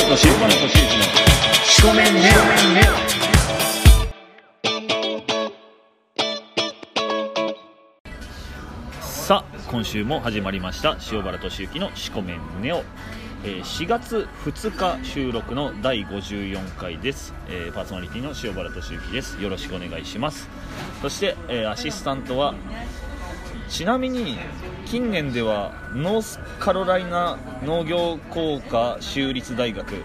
俊之のしこめんね。さあ今週も始まりました塩原俊之のしこめんネオ。4月2日収録の第54回です。パーソナリティの塩原俊之です。よろしくお願いします。そして、アシスタントは、ちなみに近年ではノースカロライナ農業工科州立大学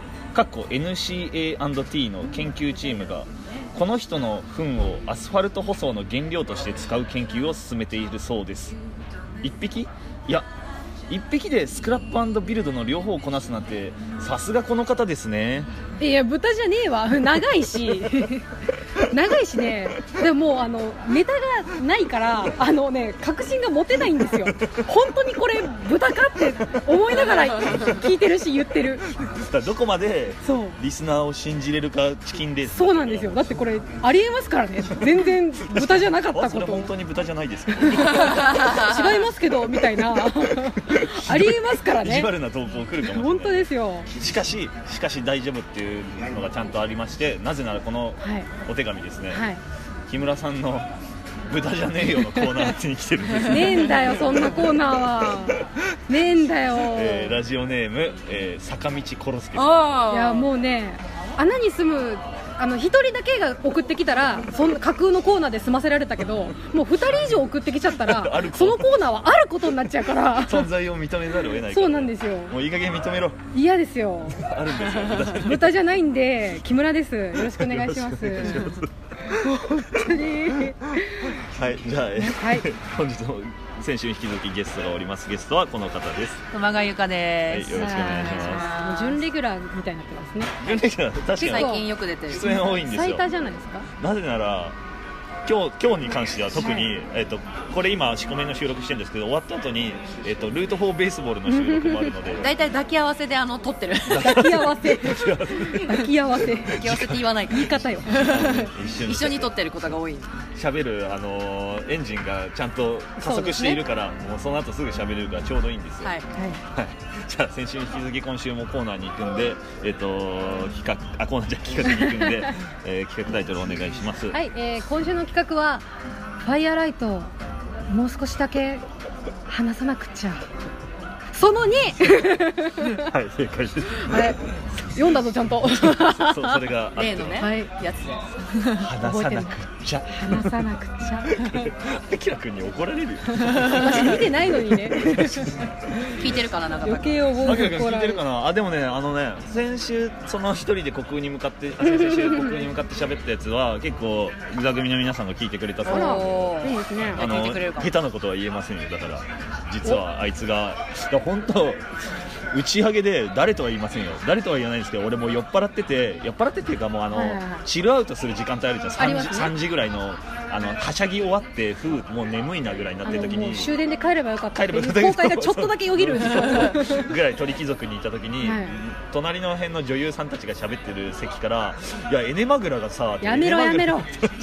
NCA&T の研究チームがこの人の糞をアスファルト舗装の原料として使う研究を進めているそうです。1匹？いや、1匹でスクラップ&ビルドの両方をこなすなんてさすがこの方ですね。 いや豚じゃねえわ、長いし長いしね。でもネタがないから確信が持てないんですよ。本当にこれ豚かって思いながら聞いてるし言ってる。 どこまでリスナーを信じれるかチキンレース。 そうなんですよ。だってこれありえますからね。全然豚じゃなかったこと。 それ本当に豚じゃないですか。 違いますけどみたいなありえますからね。 意地悪な投稿来るかもしれない。 本当ですよ。 しかし大丈夫っていうのがちゃんとありまして、なぜならこのお手紙ですね、はい、木村さんの豚じゃねえよのコーナーに来てるんです。 ねえんだよそんなコーナーは。ねえんだよ、 ラジオネーム、坂道コロスケさん。 いやもうね、穴に住む一人だけが送ってきたらそんな架空のコーナーで済ませられたけど、もう2人以上送ってきちゃったらそのコーナーはあることになっちゃうから存在を認めざるを得ないから。 そうなんですよ。 もういい加減認めろ。 嫌ですよ。 あるんですよ。 豚じゃないんで木村です。よろしくお願いします。本当に。 はい、じゃあ、はい、本日も先週に引き続きゲストがおります。ゲストはこの方です。 熊谷由香です、 はい、よろしくお願いします。 もう準レギュラーみたいになってますね。 準レギュラー、確かに最近よく出てる。 出演多いんですよ。 最多じゃないですか。 なぜなら今日に関しては特に、はい、これ今しこめんの収録してるんですけど、終わった後に、ルート4ベースボールの収録もあるのでだいたい抱き合わせで撮ってる。 抱き合わせって言わないか。言い方よ。 一緒に撮ってることが多い。 喋るエンジンがちゃんと加速しているから、もうその後すぐ喋れるからちょうどいいんですよ。はい、はい、じゃあ先週に引き続き今週もコーナーに行くんで、コーナーじゃ企画に行くんで、企画タイトルお願いします。 はい、今週の企画はファイアーライトもう少しだけ話さなくちゃ。その2。 はい、正解です。 はい、読んだぞちゃんと。 それが例のね、はい、やつで話さなくちゃ。 話さなくちゃ。 あきらくんに怒られるよ。 私見てないのにね。 聞いてるかな、なんか余計覚えてる。 聞いてるかな。あ、でもね、先週その一人で虚空に向かって喋ったやつは結構座組の皆さんが聞いてくれたそうで。 いいですね。 下手なことは言えませんよ。だから実はあいつが本当打ち上げで誰とは言いませんよ。誰とは言わないんですけど、俺もう酔っ払っててっていうか、もうチルアウトする時間帯あるじゃん。3時ぐらいのはしゃぎ終わってもう眠いなぐらいになってる時に、 終電で帰ればよかったっていう後悔がちょっとだけよぎるぐらい鳥貴族にいた時に、隣の辺の女優さんたちが喋ってる席から、いやエネマグラがさ、 やめろ名前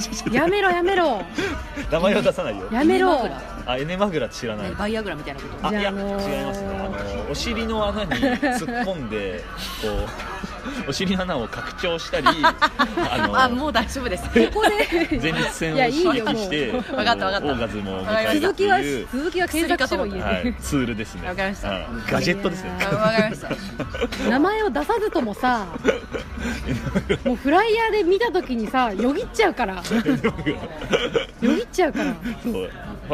を出さないよ。やめろ。 エネマグラ知らない。 バイアグラみたいなこと。 いや違いますね。お尻の穴に突っ込んでこうお尻の穴を拡張したり、 もう大丈夫です。ここで前立腺を刺激してオーガズムを迎えるっていう続きは検索しろ。 ツールですね。 わかりました。 ガジェットですね。 わかりました。 名前を出さずともさ、もうフライヤーで見た時にさ、よぎっちゃうから。 そう、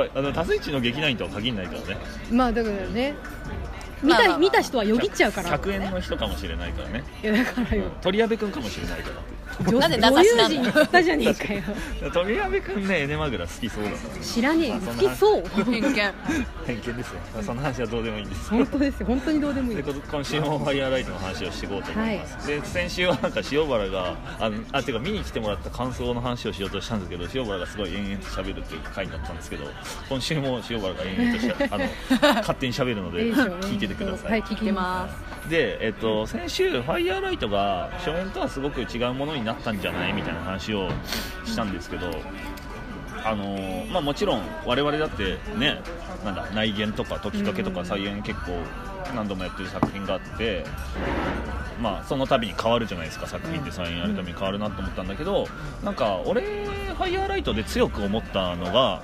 多数一の劇団員とは限らないからね。 まあだからね、見た人はよぎっちゃうから。 100円の人かもしれないからね。 いやだからよ、 鳥矢部君かもしれないから。 なんで名指しなの。 女優陣言ったじゃねえかよ。 鳥矢部君ね、エネマグラ好きそうだな。 知らねえよ。好きそう。 偏見ですよ。その話はどうでもいいんです。 本当ですよ。本当にどうでもいい。 今週もファイアーライトの話をしていこうと思います。で先週はなんか塩原がてか見に来てもらった感想の話をしようとしたんですけど、塩原がすごい延々と喋るっていう回になったんですけど、今週も塩原が延々と勝手に喋るので聞いててください。 はい、聞いてます。 で、先週ファイアーライトが初演とはすごく違うものになったんじゃないみたいな話をしたんですけど、 まあ、もちろん我々だってね、なんだ内言とか解きかけとか再演結構何度もやってる作品があって、まあ、その度に変わるじゃないですか。作品って再演やるたびに変わるなと思ったんだけど、なんか俺ファイヤーライトで強く思ったのが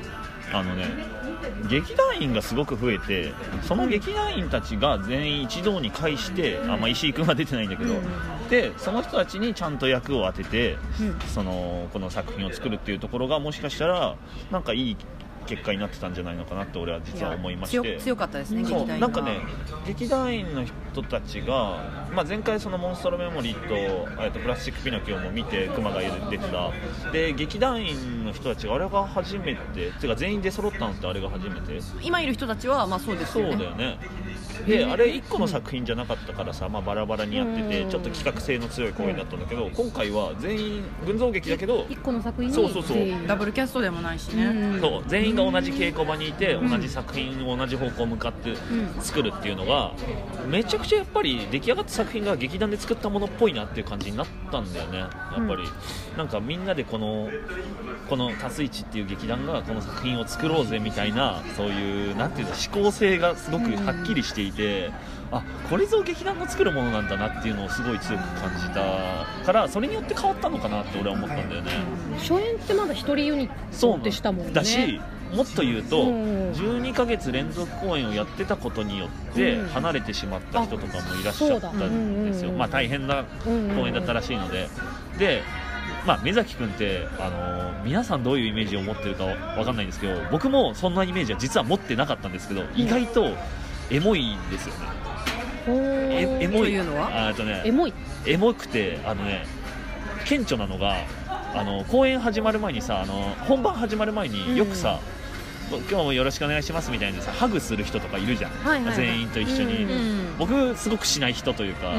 劇団員がすごく増えて、その劇団員たちが全員一堂に会して、石井君は出てないんだけど、でその人たちにちゃんと役を当てて、この作品を作るっていうところがもしかしたらなんかいい結果になってたんじゃないのかなって俺は実は思いまして、 強かったですね、 そう劇団員なんかね、劇団員の人たちが、前回そのモンストロメモリーとプラスチックピノキオも見て熊が出てたで、劇団員の人たちがあれが初めててか全員出揃ったのってあれが初めて。 今いる人たちはそうですよね。 そうだよね。であれ1個の作品じゃなかったからさ、バラバラにやっててちょっと企画性の強い公演だったんだけど、今回は全員群像劇だけど 1個の作品にそうダブルキャストでもないしね、 そう全員が同じ稽古場にいて、同じ作品を同じ方向向かって作るっていうのが、めちゃくちゃやっぱり出来上がった作品が劇団で作ったものっぽいなっていう感じになったんだよね。やっぱりなんかみんなでこのタスイチっていう劇団がこの作品を作ろうぜみたいな、そういうなんていうの思考性がすごくはっきりしていて、これぞ劇団の作るものなんだなっていうのをすごい強く感じたから、それによって変わったのかなって俺は思ったんだよね。 初演ってまだ一人ユニットでしたもんね。 だし、もっと言うと12ヶ月連続公演をやってたことによって離れてしまった人とかもいらっしゃったんですよ。大変な公演だったらしいので、目崎君って皆さんどういうイメージを持ってるかわかんないんですけど、僕もそんなイメージは実は持ってなかったんですけど、意外とエモいんですよね。エモいというのはエモくて顕著なのが公演始まる前にさ、本番始まる前によくさ、今日もよろしくお願いしますみたいなさハグする人とかいるじゃん、全員と一緒に、僕すごくしない人というか、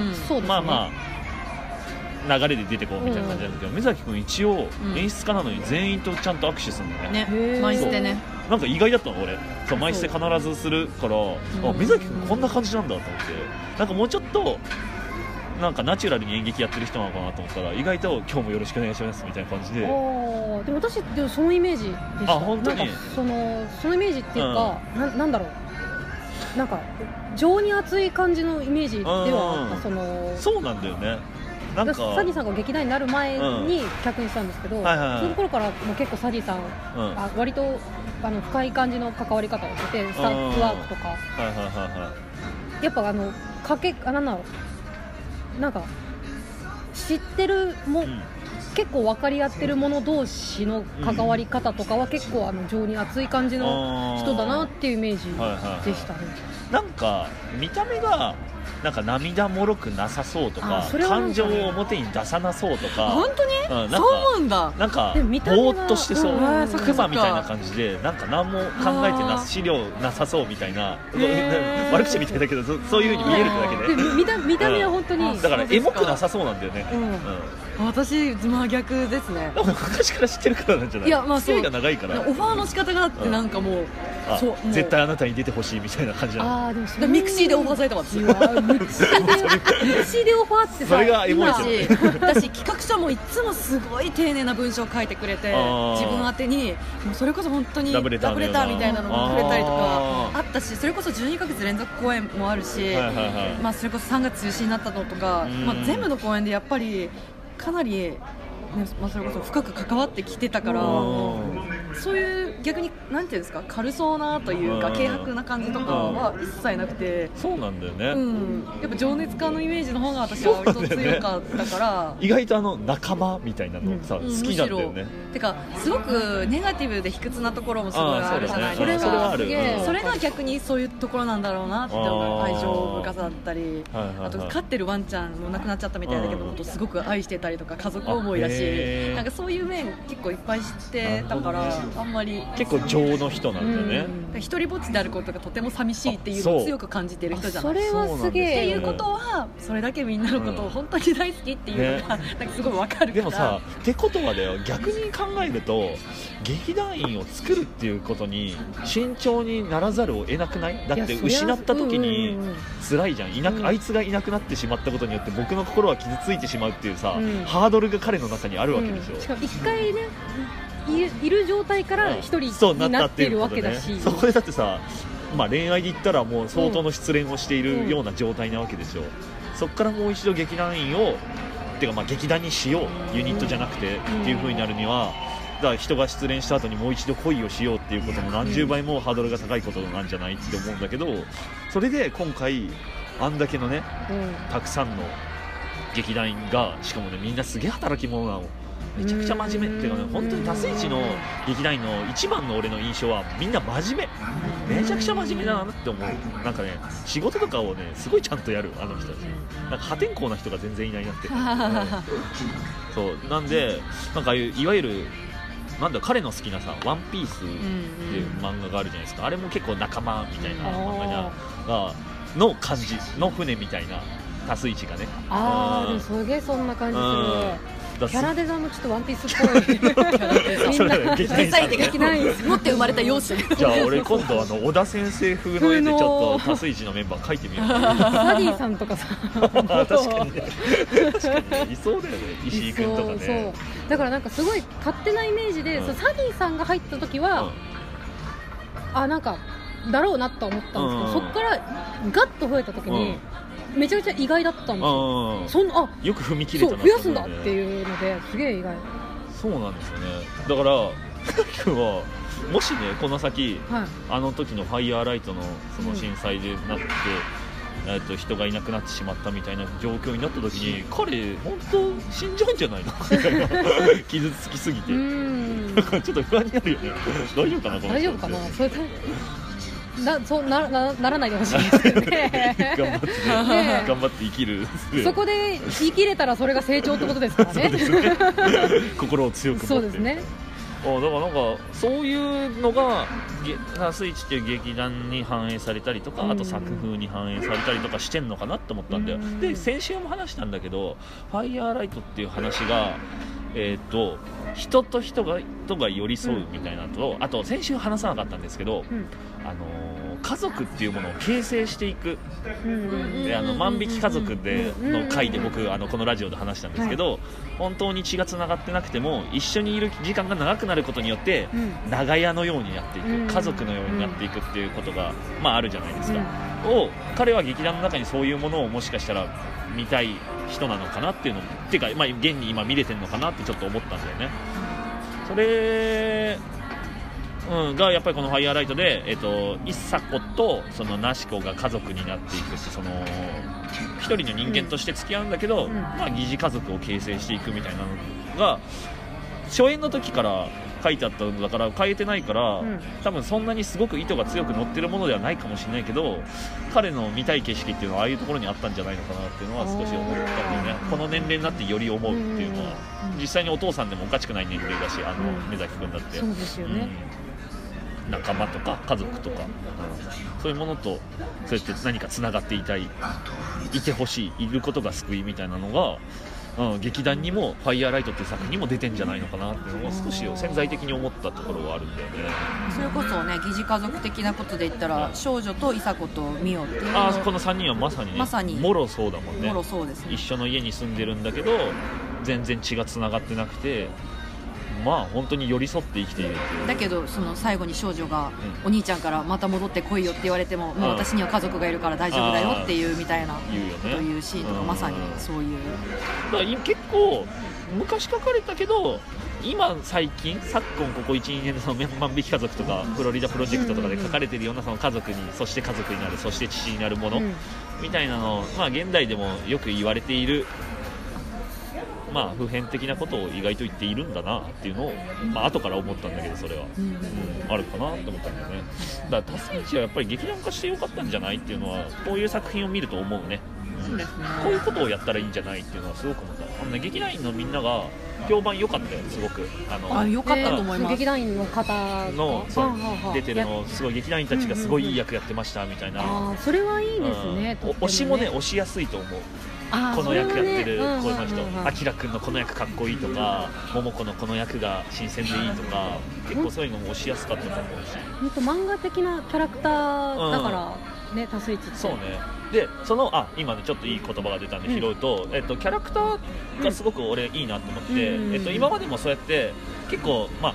流れで出てこうみたいな感じなんだけど、目崎君一応演出家なのに全員とちゃんと握手するのね。 マイステね。 なんか意外だったの俺。そうマイステ必ずするから、目崎君こんな感じなんだと思って、なんかもうちょっとなんかナチュラルに演劇やってる人なのかなと思ったら、意外と今日もよろしくお願いしますみたいな感じで。 でも私そのイメージでした。 本当にそのイメージっていうか、なんだろう、なんか情に熱い感じのイメージではあった。 そうなんだよね。なんかサディさんが劇団になる前に客演したんですけど、その頃からもう結構サディさん、割と深い感じの関わり方をしてて、スタッフワークとか、やっぱなんだろう、なんか知ってる結構分かり合ってる者同士の関わり方とかは結構情に熱い感じの人だなっていうイメージでしたね。 なんか見た目がなんか涙もろくなさそうとか、感情を表に出さなそうとか。 本当に、そう思うんだ。 なんかぼーっとしてそう、クマみたいな感じで、なんか何も考えて資料なさそうみたいな、悪口みたいだけどそういう風に見えるだけで、 見た目は本当にだからエモくなさそうなんだよね。 私真逆ですね。 昔から知ってるからなんじゃない？付き合いが長いから。 オファーの仕方があってなんかもう絶対あなたに出てほしいみたいな感じなの。 ミクシーでオファーされたわ私。 ミクシーでオファーってさ、 それがエモいし、 私企画書もいつもすごい丁寧な文章を書いてくれて、自分宛てにもうそれこそ本当にラブレターみたいなのもくれたりとかあったし、それこそ12ヶ月連続公演もあるし、それこそ3月中止になったのとか、全部の公演でやっぱりかなりそれこそ深く関わってきてたから、そういう逆になんていうんですか、軽そうなというか軽薄な感じとかは一切なくて、 そうなんだよね、 やっぱ情熱家のイメージの方が私は割と強かったから、 意外と仲間みたいなのさ、好きなんだよね。 てかすごくネガティブで卑屈なところもすごいあるじゃないですか。それが逆にそういうところなんだろうなって思う。愛情深さだったり、あと飼ってるワンちゃんも亡くなっちゃったみたいだけど、すごく愛してたりとか、家族思いだし、なんかそういう面結構いっぱい知ってたから、あんまり結構情の人なんだよね。 一人ぼっちであることがとても寂しいっていうのを強く感じている人じゃない。 それはすげえ。 っていうことはそれだけみんなのことを本当に大好きっていうのがなんかすごいわかるから。 でもさ、ってことはだよ、逆に考えると劇団員を作るっていうことに慎重にならざるを得なくない？だって失った時に辛いじゃん。あいつがいなくなってしまったことによって僕の心は傷ついてしまうっていうさ、ハードルが彼の中にあるわけでしょ。 しかも一回ねいる状態から一人になっているわけだし、 そこでだってさ、まあ、恋愛で言ったらもう相当の失恋をしているような状態なわけでしょ、そこからもう一度劇団員をてかまあ劇団にしよう、ユニットじゃなくてっていう風になるには、だから人が失恋した後にもう一度恋をしようっていうことも何十倍もハードルが高いことなんじゃないって思うんだけど、それで今回あんだけのね、たくさんの劇団員が、しかもねみんなすげえ働き者なの、めちゃくちゃ真面目っていうかね、本当に多数一の劇団員の一番の俺の印象はみんな真面目、めちゃくちゃ真面目だなって思う。なんかね仕事とかをねすごいちゃんとやる、あの人たち。なんか破天荒な人が全然いないなってそうなんで、なんかいわゆるなんだ彼の好きなさワンピースっていう漫画があるじゃないですか、あれも結構仲間みたいな漫画がの感じの船みたいな、多数一がね、 でもすげえそんな感じする。キャラデザもちょっとワンピースっぽいみんな天才的な持って生まれた容姿じゃあ俺今度小田先生風の絵でちょっと多数一のメンバー描いてみよう。サディさんとかさ確かにね、確かにねいそうだよね、石井君とかね。 そうだからなんかすごい勝手なイメージで、サディさんが入った時は、なんかだろうなと思ったんですけど、そこからガッと増えた時に、めちゃめちゃ意外だったんですよ。 よく踏み切れたな、 増やすんだっていうのですげえ意外。 そうなんですよね。だから君はもしねこの先、あの時のファイヤーライトのその震災でなって、人がいなくなってしまったみたいな状況になった時に、彼本当死んじゃうんじゃないのみたいな傷つきすぎて、なんかちょっと不安になるよね。大丈夫かな、 大丈夫かな、それそうならないでほしいですけどね頑張ってね、頑張って生きる。 そこで生きれたらそれが成長ってことですからね。 そうですね心を強く持って。 そうですね。 だからなんかそういうのがスイッチっていう劇団に反映されたりとか、あと作風に反映されたりとかしてんのかなって思ったんだよ。で先週も話したんだけど、ファイヤーライトっていう話が人と人が寄り添うみたいなのと、あと先週話さなかったんですけど、家族っていうものを形成していく、で万引き家族の回で僕このラジオで話したんですけど、本当に血がつながってなくても一緒にいる時間が長くなることによって長屋のようになっていく、家族のようになっていくっていうことが、あるじゃないですか。彼は劇団の中にそういうものをもしかしたら見たい人なのかなっていうのっていうか、現に今見れてるのかなってちょっと思ったんだよね。それがやっぱりこのファイヤーライトで、一佐子とそのなし子が家族になっていくって、その一人の人間として付き合うんだけど、疑似家族を形成していくみたいなのが初演の時から書いてあったのだから変えてないから、多分そんなにすごく意図が強く乗ってるものではないかもしれないけど、彼の見たい景色っていうのはああいうところにあったんじゃないのかなっていうのは少し思ったんだよね。この年齢になってより思うっていうのは、実際にお父さんでもおかしくない年齢だし、目崎君だって。 そうですよね。 仲間とか家族とか、そういうものとそうやって何かつながっていてほしい、いることが救いみたいなのが、劇団にもファイヤーライトっていう作品にも出てんじゃないのかなっていうのを少し潜在的に思ったところはあるんだよね。 それこそね、疑似家族的なことで言ったら、少女と伊佐子と美代っていうの、 この3人はまさにね、もろそうだもんね。 もろそうですね。 一緒の家に住んでるんだけど全然血がつながってなくて、本当に寄り添って生きているっていう。 だけどその最後に少女が、お兄ちゃんからまた戻ってこいよって言われても、もう私には家族がいるから大丈夫だよっていうみたいなことを言うシーンとか、まさにそういう。 だから結構昔書かれたけど、今最近昨今ここ 1,2 年の万引き家族とかフロリダプロジェクトとかで書かれているような、その家族に、そして家族になる、そして父になるものみたいなの、現代でもよく言われている、普遍的なことを意外と言っているんだなっていうのを、後から思ったんだけど、それは、あるかなって思ったんだよね。だから多数一はやっぱり劇団化してよかったんじゃないっていうのは、こういう作品を見ると思うね。 そうですね。 こういうことをやったらいいんじゃないっていうのはすごく思った。劇団員のみんなが評判良かったよ、すごく。 良かったと思います。 劇団員の方の出てるの、すごい劇団員たちがすごいいい役やってましたみたいな。 それはいいですね。 推しもね、推しやすいと思う。この役やってるこの人、あきらくんのこの役かっこいいとか、桃子のこの役が新鮮でいいとか、結構そういうのも推しやすかったと思うし、 本当漫画的なキャラクターだからね、多数一って。 そうね。でその今ねちょっといい言葉が出たんで拾うと、キャラクターがすごく俺いいなと思って、今までもそうやって結構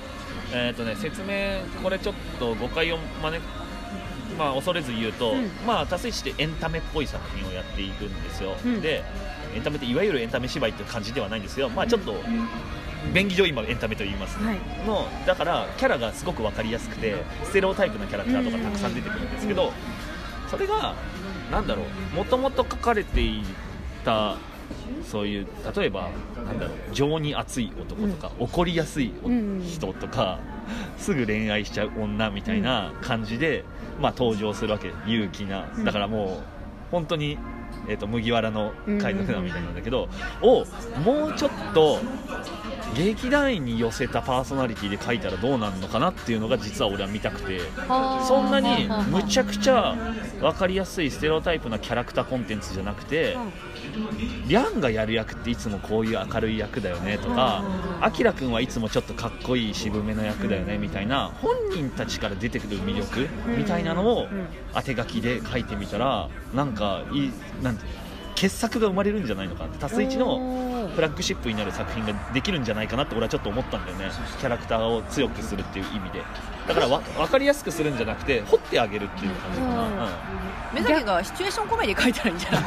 説明これちょっと誤解を恐れず言うと、多数してエンタメっぽい作品をやっていくんですよ、でエンタメっていわゆるエンタメ芝居っていう感じではないんですけど、ちょっと便宜上今エンタメと言いますね、だからキャラがすごく分かりやすくてステレオタイプなキャラクターとかたくさん出てくるんですけど、それがもともと書かれていたそういう例えば情に熱い男とか、怒りやすい人とか、すぐ恋愛しちゃう女みたいな感じで、登場するわけ、勇気な、だからもう本当に、麦わらの海賊団みたいなんだけど、をもうちょっと劇団員に寄せたパーソナリティで書いたらどうなるのかなっていうのが実は俺は見たくて、そんなにむちゃくちゃ分かりやすいステレオタイプなキャラクターコンテンツじゃなくて、リャンがやる役っていつもこういう明るい役だよねとか、アキラくんはいつもちょっとかっこいい渋めの役だよねみたいな、本人たちから出てくる魅力みたいなのを当て書きで書いてみたら、傑作が生まれるんじゃないのかなって、タスイチのフラッグシップになる作品ができるんじゃないかなって俺はちょっと思ったんだよね。キャラクターを強くするっていう意味で、だから分かりやすくするんじゃなくて掘ってあげるっていう感じかな。 目崎がシチュエーションコメディ書いたらいいんじゃ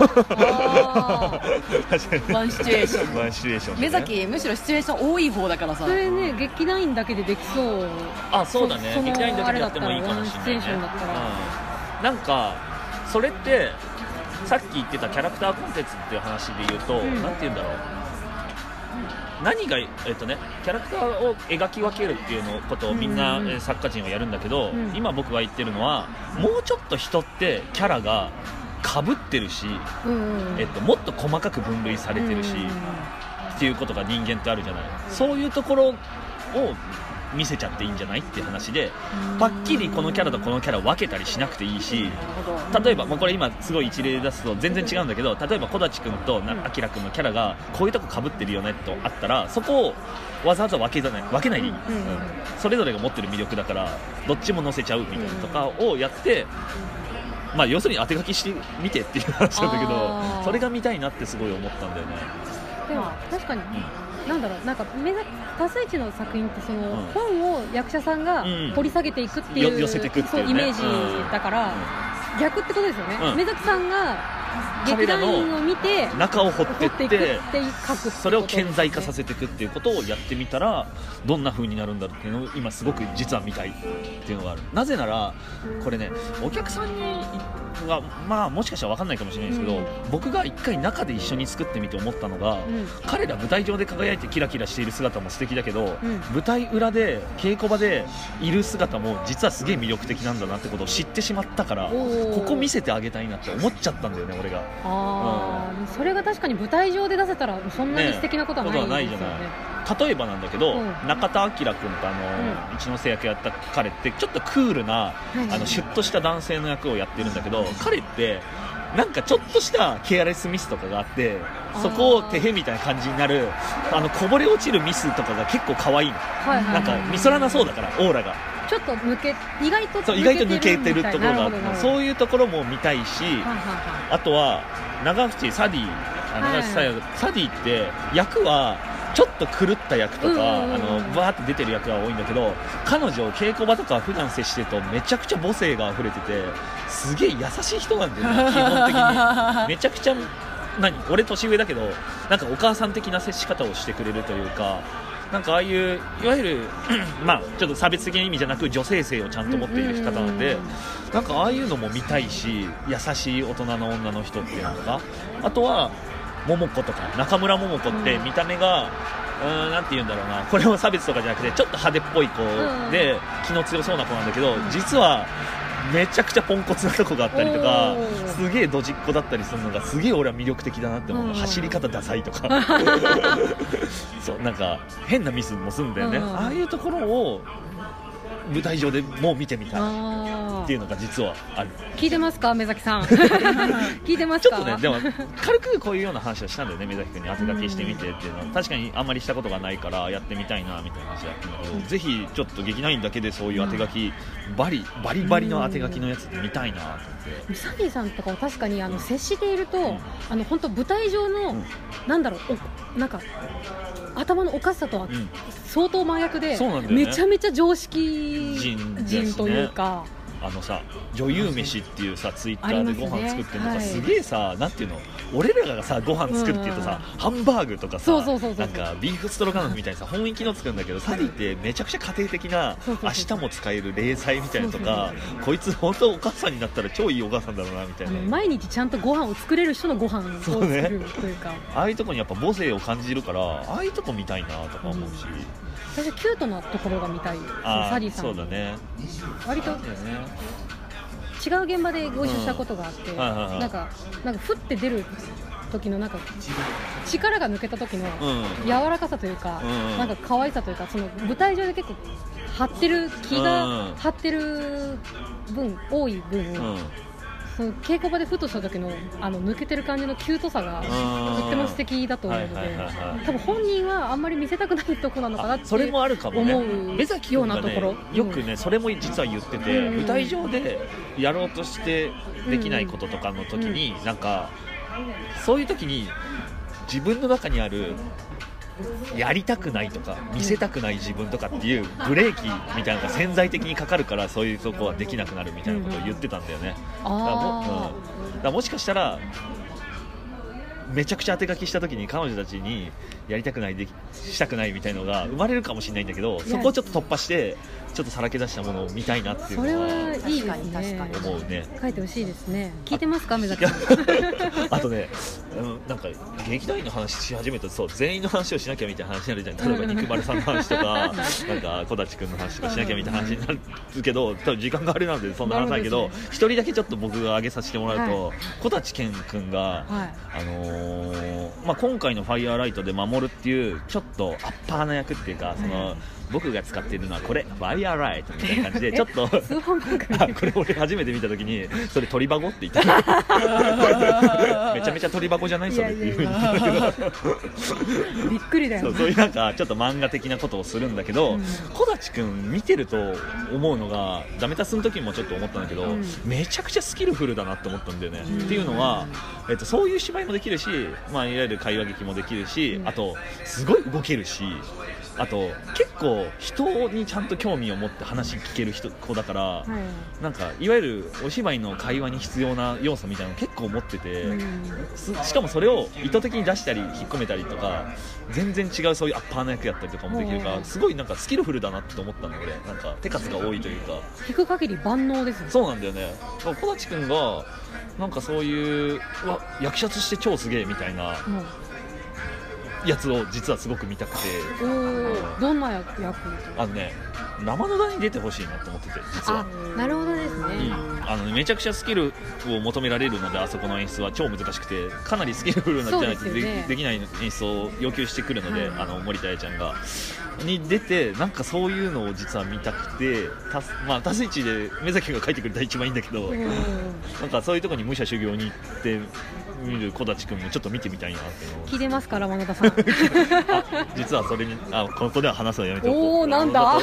ないワンシチュエーションワンシチュエーション、ね、 目崎むしろシチュエーション多い方だからさ、 それね劇団員だけでできそう。 そうだね、劇団員だけでやってもいいかもしれないね。なんかそれってさっき言ってたキャラクターコンテンツっていう話で言うと、なんて言うんだろう、何がキャラクターを描き分けるっていうことをみんな、作家陣はやるんだけど、今僕が言ってるのはもうちょっと人ってキャラが被ってるし、もっと細かく分類されてるし、っていうことが人間ってあるじゃない。そういうところを見せちゃっていいんじゃないっていう話で、はっきりこのキャラとこのキャラを分けたりしなくていいし、例えばこれ今すごい一例出すと全然違うんだけど、例えば小立君とアキラ君のキャラがこういうとこ被ってるよねとあったら、そこをわざわざ分けないでいい、それぞれが持ってる魅力だからどっちも載せちゃうみたいなとかをやって、要するに当て書きしてみてっていう話なんだけど、それが見たいなってすごい思ったんだよね。 でも確かに、タスイチの作品ってその、本を役者さんが掘り下げていくっていう、 寄せていくっていうね、 イメージだから、逆ってことですよね。目崎さんが劇団員を見て中を掘っていって書く、 それを顕在化させていくっていうことをやってみたらどんな風になるんだろうっていうのを今すごく実は見たいっていうのがある。なぜならこれね、お客さんにはもしかしたら分かんないかもしれないですけど、僕が一回中で一緒に作ってみて思ったのが、彼ら舞台上で輝いてキラキラしている姿も素敵だけど、舞台裏で稽古場でいる姿も実はすげえ魅力的なんだなってことを知ってしまったから、ここ見せてあげたいなって思っちゃったんだよね俺が。 それが確かに舞台上で出せたらそんなに素敵なことはないですよね。 例えばなんだけど、中田明君と一ノ瀬役やった彼ってちょっとクールな、シュッとした男性の役をやってるんだけど、彼ってなんかちょっとしたケアレスミスとかがあって、そこをてへみたいな感じになるこぼれ落ちるミスとかが結構可愛いの、なんかみそらなそうだからオーラがちょっと意外と抜けてるところがあって、そういうところも見たいし、あとは長渕サディ、サディって役はちょっと狂った役とか、バーって出てる役が多いんだけど、彼女稽古場とか普段接してるとめちゃくちゃ母性が溢れてて、すげえ優しい人なんだよね基本的に。めちゃくちゃ俺年上だけどなんかお母さん的な接し方をしてくれるというか、なんかああいういわゆるちょっと差別的な意味じゃなく女性性をちゃんと持っている方なんで、なんかああいうのも見たいし、優しい大人の女の人っていうのとか、あとは桃子とか中村桃子って見た目が、なんて言うんだろうな、これは差別とかじゃなくてちょっと派手っぽい子で気の強そうな子なんだけど、実はめちゃくちゃポンコツなとこがあったりとか、すげえドジっ子だったりするのがすげえ俺は魅力的だなって思う。走り方ダサいとかそうなんか変なミスもするんだよね。ああいうところを舞台上でもう見てみたい。 っていうのが実はある。 聞いてますか目崎さん聞いてますか。 ちょっとねでも軽くこういうような話はしたんだよね、目崎君に当て書きしてみてっていうのは確かにあんまりしたことがないからやってみたいなみたいな話だったんだけど、ぜひちょっと劇団員だけでそういう当て書き、バリバリの当て書きのやつ見たいなと思って。 サニーさんとかは確かに接していると、本当舞台上の、なんだろう、なんか頭のおかしさとは相当真逆で、めちゃめちゃ常識人というか、 さ女優飯っていうさツイッターでご飯作ってるのがすげえさ、なんていうの、俺らがさご飯作るっていうとさ、ハンバーグとかさ、なんかビーフストロガノフみたいなさ本気の作るんだけど、サリーってめちゃくちゃ家庭的な明日も使える冷菜みたいなのとか、こいつ本当お母さんになったら超いいお母さんだろうなみたいな、 毎日ちゃんとご飯を作れる人のご飯を作るというか、 ああいうとこにやっぱ母性を感じるから、ああいうとこ見たいなとか思うし、 私はキュートなところが見たい。サリーさんそうだね、 割と違う現場でご一緒したことがあって、なんかふって出る時のなんか力が抜けた時の柔らかさというか、なんか可愛さというか、その舞台上で結構張ってる気が張ってる分多い分、その稽古場でふとした時の抜けてる感じのキュートさがとっても素敵だと思うので、多分本人はあんまり見せたくないとこなのかなってそれもあるかもね、 思うようなところ、 よくねそれも実は言ってて、舞台上でやろうとしてできないこととかの時に、なんかそういう時に自分の中にあるやりたくないとか見せたくない自分とかっていうブレーキみたいなのが潜在的にかかるから、そういうとこはできなくなるみたいなことを言ってたんだよね。だからもしかしたらめちゃくちゃ当て書きした時に彼女たちにやりたくないしたくないみたいなのが生まれるかもしれないんだけど、そこをちょっと突破してちょっとさらけ出したものを見たいなっていうのは、 それはいいですね、 思うね。 書いてほしいですね。聞いてますか目崎さんあとね、なんか劇団員の話し始めると、そう全員の話をしなきゃみたいな話になるじゃん。例えば肉丸さんの話とかなんか小立君の話とかしなきゃみたいな話になるけど、多分時間があれなのでそんな話ないけど、一人だけちょっと僕が挙げさせてもらうと、小立健君が、今回のファイヤーライトで守るっていうちょっとアッパーな役っていうか、その僕が使っているのはこれファイヤーライトみたいな感じでちょっとこれ俺初めて見た時にそれ鳥箱って言っためちゃめちゃ鳥箱じゃないそれっていう風に言ったんだけどびっくりだよ、 そういうなんかちょっと漫画的なことをするんだけど、小立君見てると思うのが、ダメタスの時もちょっと思ったんだけど、めちゃくちゃスキルフルだなって思ったんだよね。っていうのは、そういう芝居もできるし、いわゆる会話劇もできるし、あとすごい動けるし、あと結構人にちゃんと興味を持って話聞ける子だから、なんかいわゆるお芝居の会話に必要な要素みたいなの結構持ってて、しかもそれを意図的に出したり引っ込めたりとか、全然違うそういうアッパーな役やったりとかもできるから、すごいなんかスキルフルだなって思ったので、なんか手数が多いというか、 聞く限り万能ですね。 そうなんだよね。小立君がなんかそういう役者として超すげえみたいなやつを実はすごく見たくて、 どんな役？ 生の田に出てほしいなと思ってて、実は。 なるほどですね。 めちゃくちゃスキルを求められるので、あそこの演出は超難しくて、かなりスキルフルなじゃないと できない演出を要求してくるので、森田彩ちゃんがに出て、なんかそういうのを実は見たくて、タスイチで目崎が書いてくれたら一番いいんだけど、なんかそういうところに武者修行に行って見る小立君もちょっと見てみたいなって思う。 聞いてますから真田さん実はそれにここでは話すのやめておこう。 おお、なんだ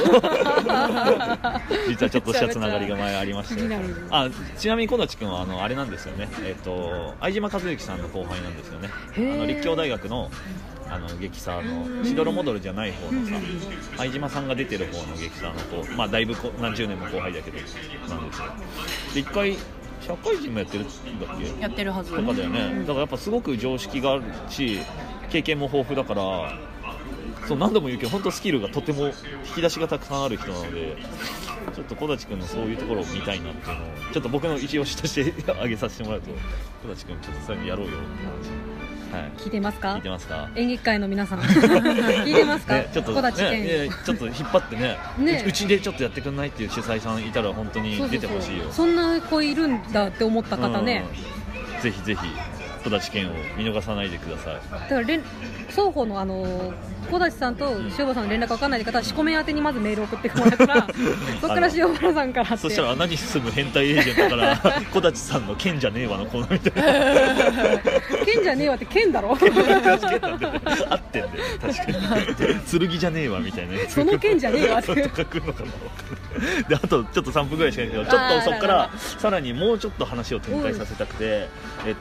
実はちょっとしたつながりが前ありまして、ちなみに小立君はあれなんですよね、相島和之さんの後輩なんですよね。立教大学の劇サーのしどろもどろじゃない方のさ、相島さんが出てる方の劇サーのだいぶ何十年も後輩だけどなんですよ。で、一回社会人もやってるんだっけ？ やってるはずとかだよね。だからやっぱすごく常識があるし、経験も豊富だから、そう何度も言うけど本当スキルがとても引き出しがたくさんある人なので、ちょっと小立君のそういうところを見たいなっていうのをちょっと僕の一押しとして挙げさせてもらうと、小立君ちょっとそういうのやろうよって話。 聞いてますか？ 聞いてますか？ 演劇界の皆さん聞いてますか？ ちょっと小立健、 ちょっと引っ張ってねうちでちょっとやってくんないっていう主催さんいたら本当に出てほしいよ。 そんな子いるんだって思った方ね、 ぜひぜひ小立健を見逃さないでください。 だから双方の小立さんと塩原さんの連絡分かんない方は四股面宛てにまずメール送ってもらったらそこから塩原さんからってそしたら穴に住む変態エージェントから小立さんの剣じゃねえわのコーナーみたいな剣じゃねえわって剣だろ剣なんだよね合ってんだよね確かに剣じゃねえわみたいなやつその剣じゃねえわってとか来るのかなであとちょっと3分ぐらいしかないけどちょっとそこからさらにもうちょっと話を展開させたくて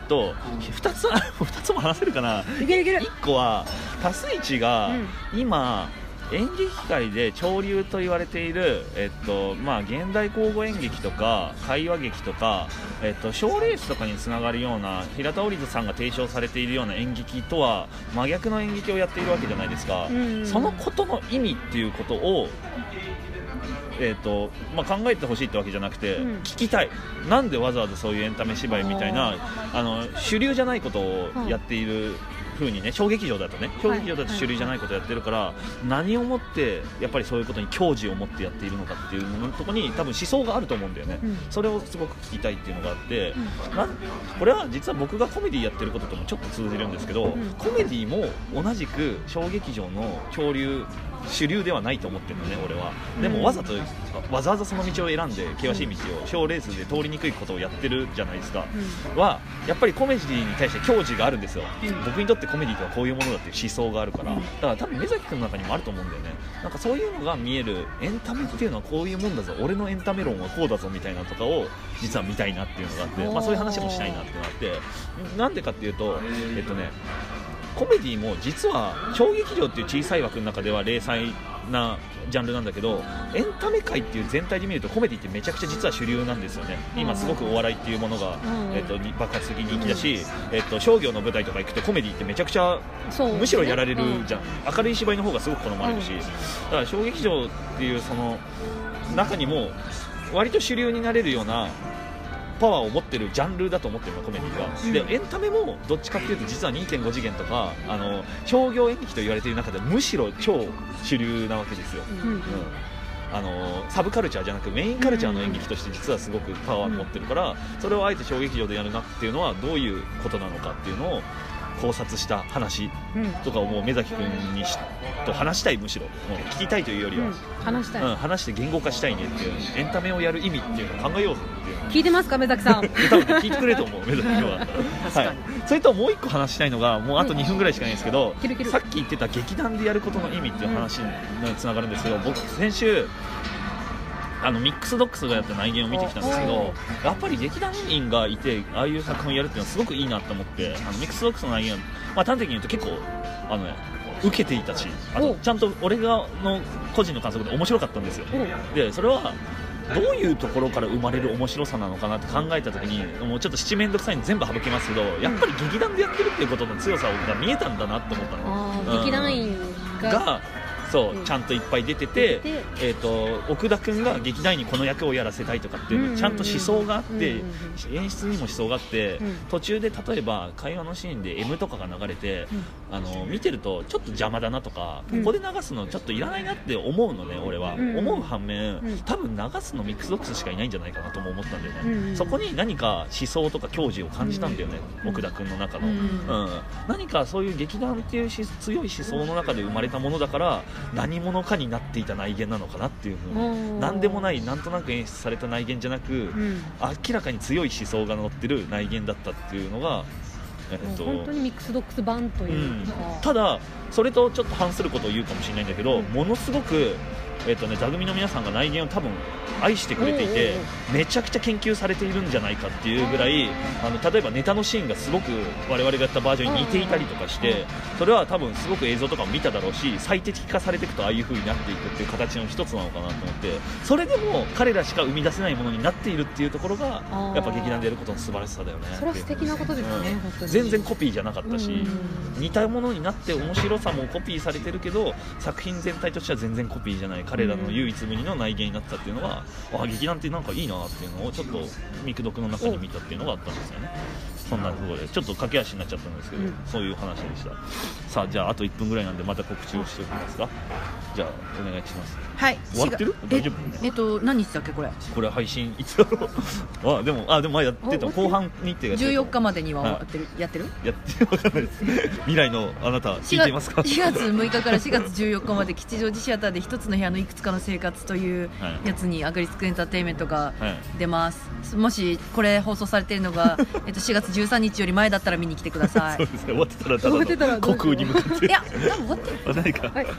2つも話せるかな。 いけるいける。 1個はタスイチが今、演劇界で潮流と言われている、現代口語演劇とか会話劇とか、賞レースとかにつながるような平田織津さんが提唱されているような演劇とは真逆の演劇をやっているわけじゃないですか、そのことの意味っていうことを考えてほしいってわけじゃなくて、聞きたい。なんでわざわざそういうエンタメ芝居みたいな主流じゃないことをやっている風にね、小劇場だと主流じゃないことをやってるから、何をもってやっぱりそういうことに矜持を持ってやっているのかっていうところに多分思想があると思うんだよね、それをすごく聞きたいっていうのがあって、これは実は僕がコメディやってることともちょっと通じるんですけど、コメディも同じく小劇場の主流ではないと思ってるのね俺は。でもわざわざその道を選んで険しい道を賞レースで通りにくいことをやってるじゃないですか、はやっぱりコメディに対して矜持があるんですよ、僕にとってコメディとはこういうものだっていう思想があるから、だから多分目崎君の中にもあると思うんだよね。なんかそういうのが見えるエンタメっていうのはこういうもんだぞ、俺のエンタメ論はこうだぞみたいなとかを実は見たいなっていうのがあって、そういう話もしたいなっていうのがあって、なんでかっていうとコメディも実は小劇場っていう小さい枠の中では零細なジャンルなんだけど、エンタメ界っていう全体で見るとコメディってめちゃくちゃ実は主流なんですよね。今すごくお笑いっていうものが、爆発的に人気だし、商業の舞台とか行くとコメディってめちゃくちゃむしろやられるじゃん、明るい芝居の方がすごく好まれるし、だから小劇場っていうその中にも割と主流になれるようなパワーを持ってるジャンルだと思ってるのコメディが、でエンタメもどっちかっていうと実は 2.5 次元とか商業演劇と言われている中でむしろ超主流なわけですよ、サブカルチャーじゃなくメインカルチャーの演劇として実はすごくパワーを持ってるから、それをあえて小劇場でやるなっていうのはどういうことなのかっていうのを考察した話とかをもう目崎君にと話したい、むしろ聞きたいというよりは、 話したい、 話して言語化したいねっていう、エンタメをやる意味っていうのを考えようぜっていう。 聞いてますか目崎さん。 多分聞いてくれると思う目崎君は。はい。それともう一個話したいのが、もうあと2分ぐらいしかないんですけど、さっき言ってた劇団でやることの意味っていう話につながるんですけど、僕先週ミックスドックスがやった内見を見てきたんですけど、やっぱり劇団員がいてああいう作品をやるっていうのはすごくいいなと思って、ミックスドックスの内見は、端的に言うと結構受けていたし、あとちゃんと俺の個人の感想で面白かったんですよ。でそれはどういうところから生まれる面白さなのかなって考えた時に、もうちょっと七面倒くさいの全部省けますけど、やっぱり劇団でやってるっていうことの強さが見えたんだなって思ったの。 劇団員がそうちゃんといっぱい出てて、奥田君が劇団員にこの役をやらせたいとかっていうちゃんと思想があって、演出にも思想があって、途中で例えば会話のシーンで M とかが流れて、見てるとちょっと邪魔だなとか、ここで流すのちょっといらないなって思うのね俺は、思う反面、多分流すのミックスドックスしかいないんじゃないかなとも思ったんだよね、そこに何か思想とか矜持を感じたんだよね、奥田君の中の、何かそういう劇団っていう強い思想の中で生まれたものだから何者かになっていた内見なのかなっていう風に、何でもないなんとなく演出された内見じゃなく、明らかに強い思想が乗ってる内見だったっていうのが、 本当にミックスドックス版というか、 ただそれとちょっと反することを言うかもしれないんだけど、ものすごく座組の皆さんが内見を多分愛してくれていて、めちゃくちゃ研究されているんじゃないかっていうぐらい、例えばネタのシーンがすごく我々がやったバージョンに似ていたりとかして、それは多分すごく映像とかも見ただろうし、最適化されていくとああいう風になっていくっていう形の一つなのかなと思って、それでも彼らしか生み出せないものになっているっていうところがやっぱ劇団でやることの素晴らしさだよね。 それは素敵なことですね、本当に全然コピーじゃなかったし、似たものになって面白さもコピーされてるけど作品全体としては全然コピーじゃない彼らの唯一無二の内言になってたっていうのは、劇団ってなんかいいなっていうのをちょっとミクドクの中に見たっていうのがあったんですよね。そんなところでちょっと駆け足になっちゃったんですけど、そういう話でした。さあじゃああと1分ぐらいなんでまた告知をしておきますか。じゃあお願いします。 はい。 終わってる？大丈夫？ 何日だっけこれ配信いつだろうでも前やってた後半日程が 14日までには終わってる、やってる分かんないです未来のあなた聞いていますか。 4月6日から4月14日まで吉祥寺シアターで一つの部屋のいくつかの生活というやつにアグリスクエンターテインメントが出ます、もしこれ放送されているのが4月13日より前だったら見に来てください。 そうですね、終わってたらただの虚空に向かっていや多分終わってる何か、 はい、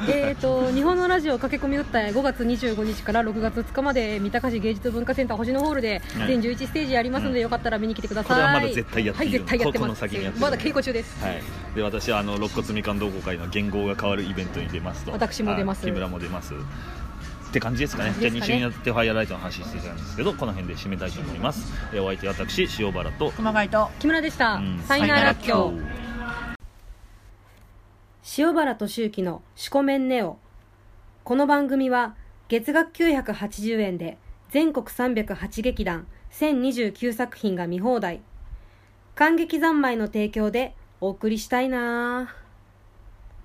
日本のラジオ駆け込み訴え5月25日から6月2日まで三鷹市芸術文化センター星野ホールで全11ステージやりますので、よかったら見に来てください。 これはまだ絶対やっている、 はい、絶対やってます。 この先にやってるまだ稽古中です。 はい、で私は肋骨みかん同好会の言語が変わるイベントに出ますと。 私も出ます。 木村も出ますって感じですかね。じゃあ2週になってファイヤーライトの話してたんですけど、この辺で締めたいと思います。お相手は私塩原と熊谷と木村でした、さよなら今日。塩原俊之のシコメンネオ。この番組は月額980円で全国308劇団1029作品が見放題、観劇三昧の提供でお送りしたいな。